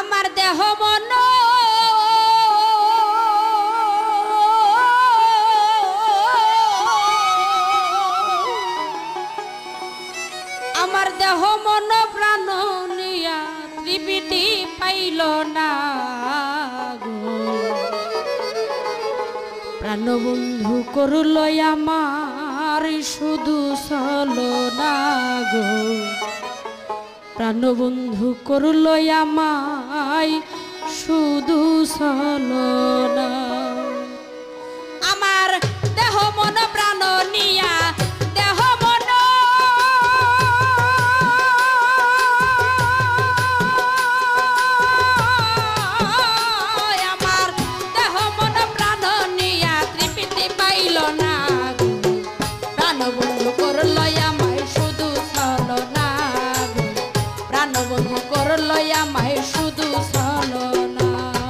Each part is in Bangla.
আমার দেহ মন আমার দেহ মন প্রাণ নিয়া ত্রিপিটি পাইল না গো প্রাণবন্ধু করল আমার শুধু ছলনা গো প্রাণবন্ধু করল আমায় শুধু ছলনা আমার দেহ মন প্রাণ নিয়া দেহ মন আমার দেহ মন প্রাণ নিয়া ত্রিপিটি পাইল না প্রাণবন্ধু করল আমায় শুধু ছলনা প্রাণবন্ধু করল আমায় শুধু ছলনা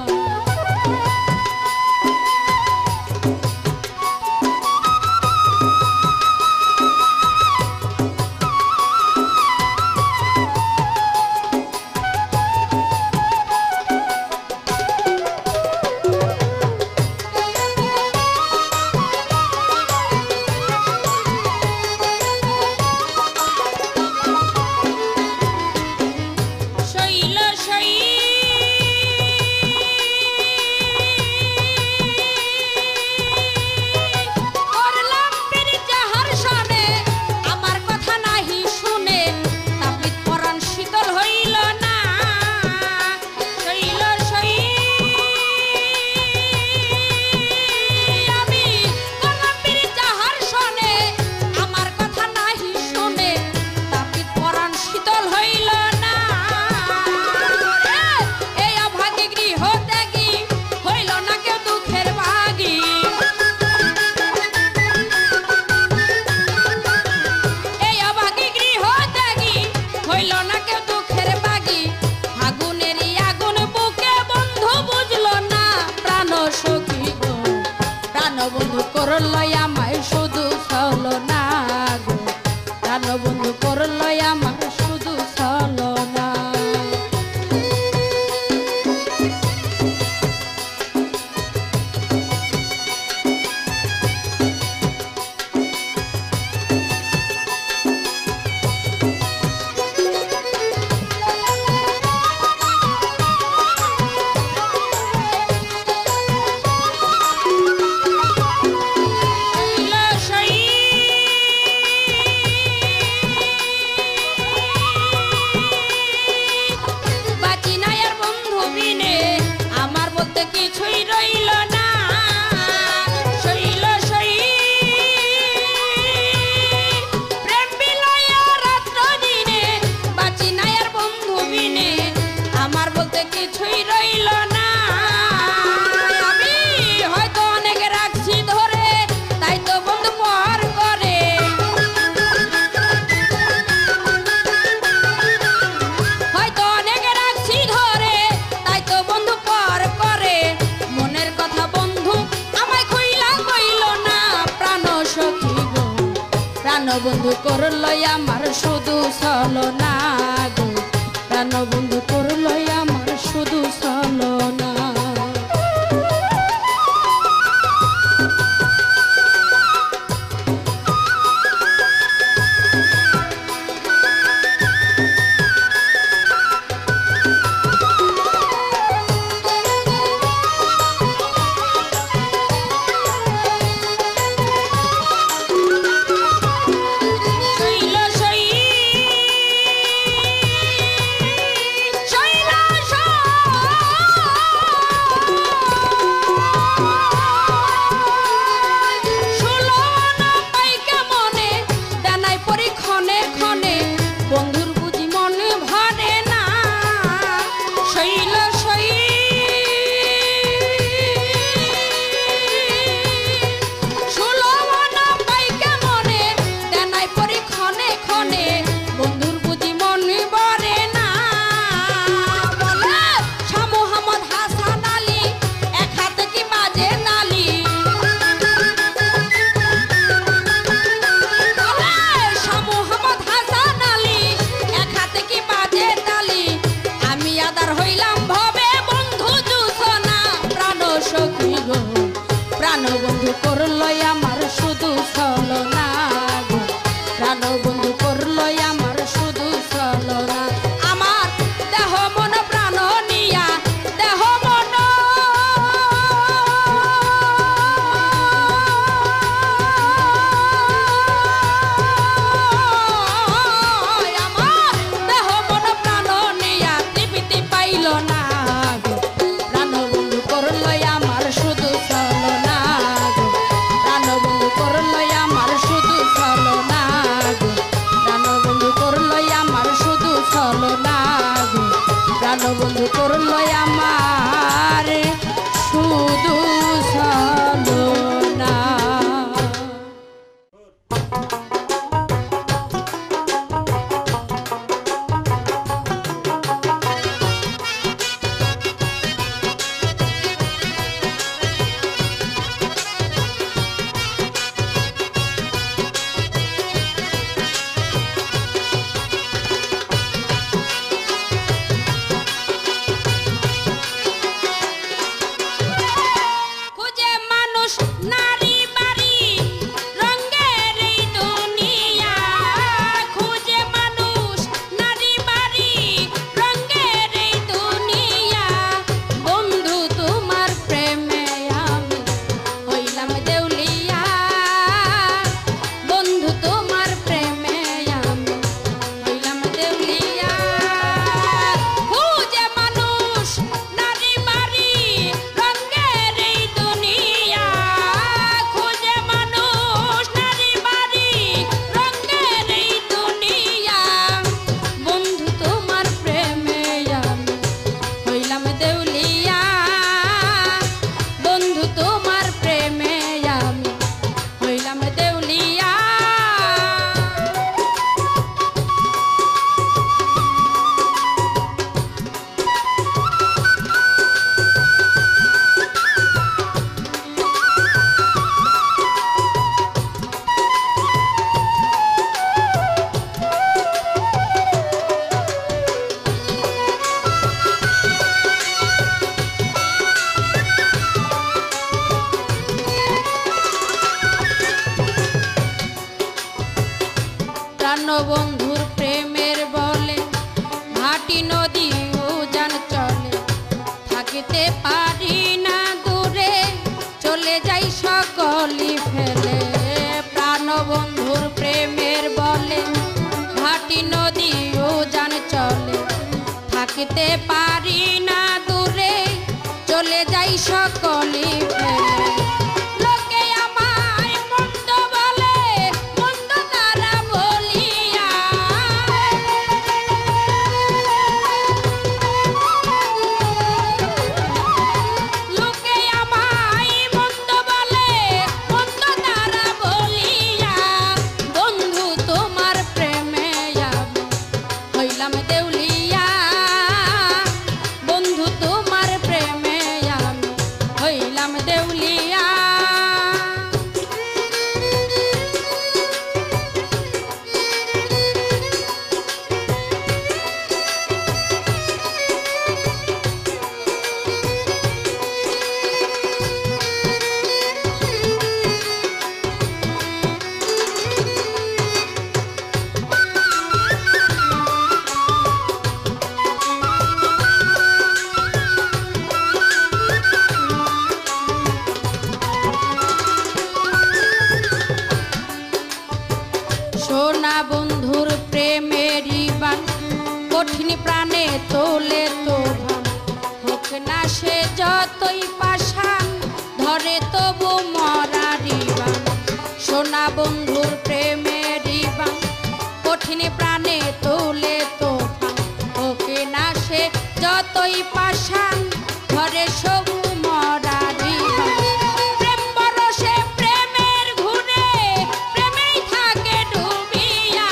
প্রাণবন্ধু করল আমায় শুধু ছলনা গো প্রাণবন্ধু করল আমার শুধু ছলনা কিছুই রইল না শৈল সই প্রেম বিলাইয়া রাত্র দিনে বাঁচি না আর বন্ধু বিনে আমার বলতে কিছুই রইল না আমি হয়তো অনেক রাখছি ধরে তাই তো বন্ধু পর করে হয়তো অনেক রাখছি ধরে তাই তো বন্ধু পর করে মনের কথা বন্ধু আমায় কইলা কইল না প্রাণ সখী গো প্রাণবন্ধু করল আমার শুধু ছলনা গো প্রাণবন্ধু করল আমার শুধু ছলনা শৈল করলো আমার শুধু ছলনা গো, প্রাণবন্ধু করলো আমার শুধু ছলনা। আমার দেহ মন প্রাণ নিয়া, দেহ মন আমার দেহ মন প্রাণ নিয়া তৃপ্তি পাইল না গো, প্রাণবন্ধু করলো আমার শুধু ছলনা গো, প্রাণবন্ধু করলো আমার শুধু ছলনা গো, প্রাণবন্ধু করলো আমার শুধু ছলনা গো, প্রাণবন্ধু করলো আমার শুধু ছলনা। খুঁজে মানুষ নারী বাড়ি রঙের এই দুনিয়া, খুঁজে মানুষ নারী বাড়ি রঙের এই দুনিয়া, বন্ধু তোমার প্রেমে আমি হইলাম দেউলিয়া, বন্ধু তোমার প্রেমে আমি হইলাম দেউলিয়া। খুঁজে মানুষ নারী বাড়ি রঙের এই দুনিয়া, খুঁজে মানুষ নারী বাড়ি রঙের এই দুনিয়া, বন্ধু তোমার প্রেমে আমি হইলাম দেউলিয়া, বন্ধু তোমার প্রেমে আমি হইলাম দেউলিয়া। প্রাণবন্ধুর প্রেমের বলে ভাটি নদী উজান চলে, থাকিতে পারি না দূরে চলে যাই সকলি ফেলে, প্রাণবন্ধুর প্রেমের বলে ভাটি নদী উজান চলে, থাকিতে পারি না দূরে চলে যাই সকলি ফেলে। লোকে আমায় মন্দ বলে, মন্দ তারা বলিয়া, লোকে আমায় মন্দ বলে, মন্দ তারা বলিয়া, বন্ধু তোমার প্রেমে আমি হইলাম দেউলিয়া, বন্ধু তোমার প্রেমে আমি হইলাম দেউলিয়া। সোনা বন্ধুর প্রেমেরই বান কঠিন প্রাণে তোলে তোফান, হোক না সে যতই পাষাণ ধরে তবু মরারি বান, সোনা বন্ধুর প্রেমেরই বান কঠিন প্রাণে তোলে তোফান, হোক না সে যতই পাষাণ ধরে সবু মরারি বান। প্রেম বরসে প্রেমের ঘুরে প্রেমেই থাকে ডুবিয়া,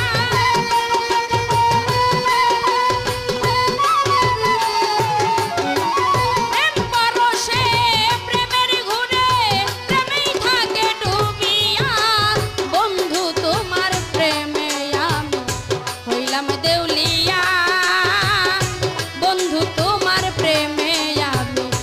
প্রেম বরসে প্রেমের ঘুরে প্রেমেই থাকে ডুবিয়া, বন্ধু তোমার প্রেমে আমি হইলাম দেউলিয়া, বন্ধু তোমার প্রেমে আমি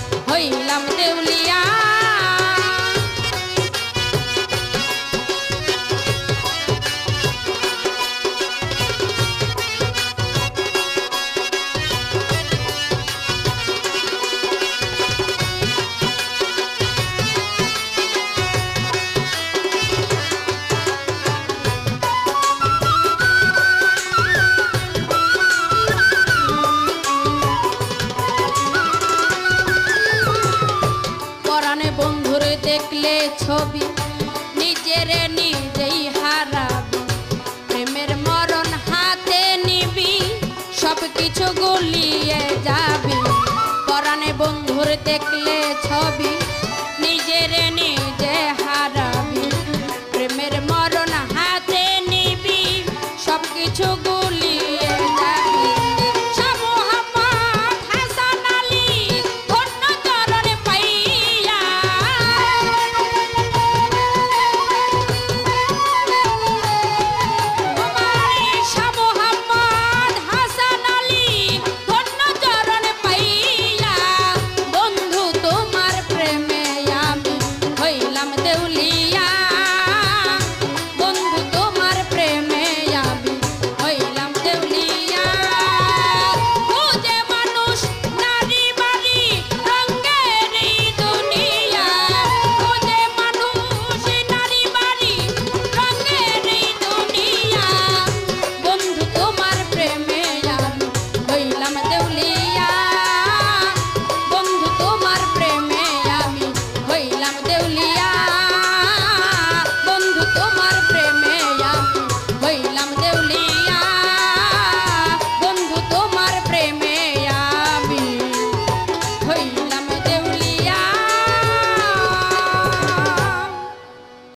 দেখলে ছবি